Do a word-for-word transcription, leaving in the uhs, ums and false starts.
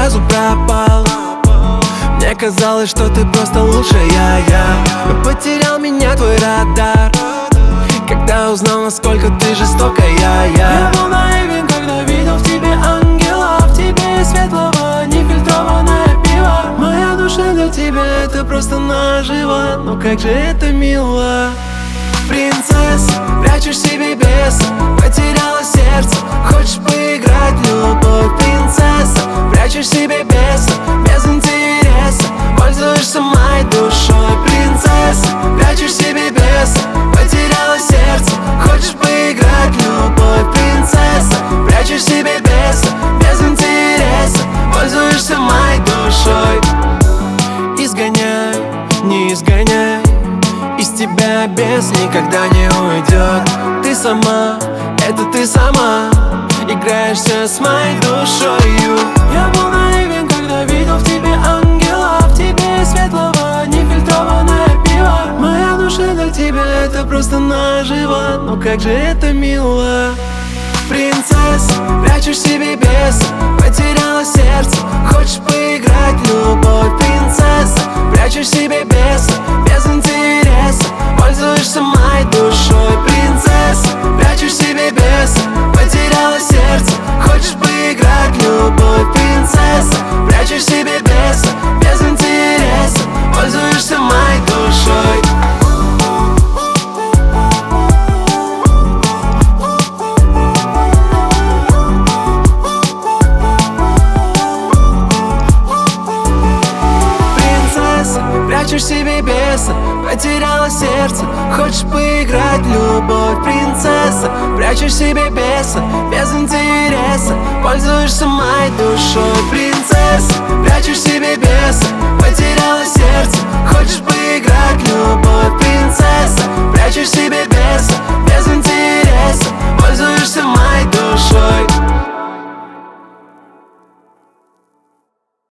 сразу пропал. Мне казалось, что ты просто лучшая я, но потерял меня твой радар, когда узнал, насколько ты жестокая я. Я был наивен, когда видел в тебе ангела, в тебе светлого, нефильтрованное пиво. Моя душа для тебя — это просто наживо, но как же это мило. Принцесса, прячешь в себе беса, потеряла сердце, хочешь поиграть в любовь. Принцесса, прячешь в себе беса, без интереса, пользуешься моей душой. Принцесса, прячешь в себе беса, потеряла сердце, хочешь поиграть в любовь. Принцесса, прячешь в себе беса, без интереса, пользуешься моей душой. Изгоняй, не изгоняй, из тебя бес никогда не уйдет. Ты сама, это ты сама, играешься с моей душою. Я был наивен, когда видел в тебе ангела, в тебе светлого, нефильтрованное пиво. Моя душа для тебя — это просто наживо, но как же это мило. Принцесса, прячешь в себе беса, потеряла сердце, хочешь поиграть в любовь. Принцесса, прячешь в себе беса, без интереса, пользуешься моей душой. Принцесса, прячешь в себе беса, потеряла сердце, хочешь поиграть в любовь. Принцесса, прячешь в себе беса, без интереса, пользуешься моей душой. Прячешь в себе беса, потеряла сердце, хочешь поиграть в любовь. Принцесса, прячешь в себе беса, без интереса, пользуешься моей душой. Принцесса,